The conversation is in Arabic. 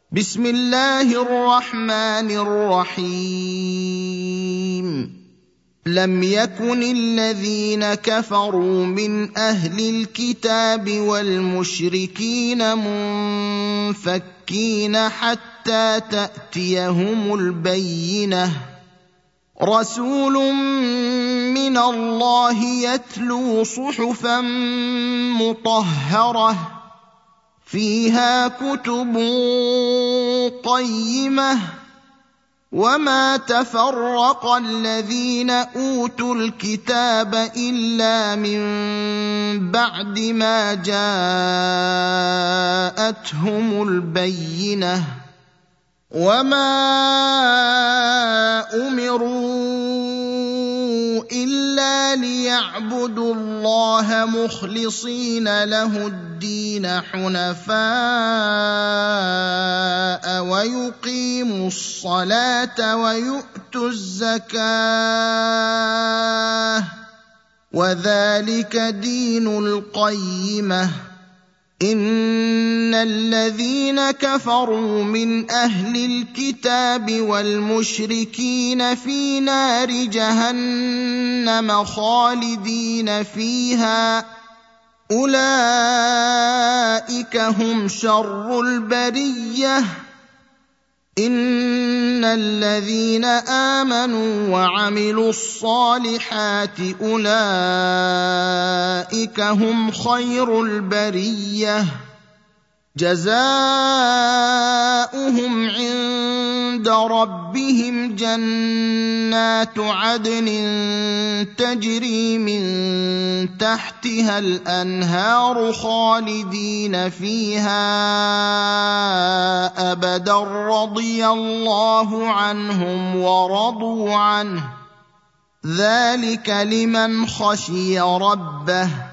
بسم الله الرحمن الرحيم. لم يكن الذين كفروا من أهل الكتاب والمشركين منفكين حتى تأتيهم البينة، رسول من الله يتلو صحفا مطهرة فيها كتب قيمة، وما تفرق الذين أوتوا الكتاب إلا من بعد ما جاءتهم البينة، وما أمروا إلا ليعبدوا الله مخلصين له الدين حنفاء ويقيموا الصلاة ويؤتوا الزكاة، وذلك دين القيمة. إن الذين كفروا من أهل الكتاب والمشركين في نار جهنم خالدين فيها، أولئك هم شر البرية. إن الذين آمنوا وعملوا الصالحات أولئك هم خير البرية، جزاؤهم عند ربهم جنات عدن تجري من تحتها الأنهار خالدين فيها أبدا، رضي الله عنهم ورضوا عنه، ذلك لمن خشي ربه.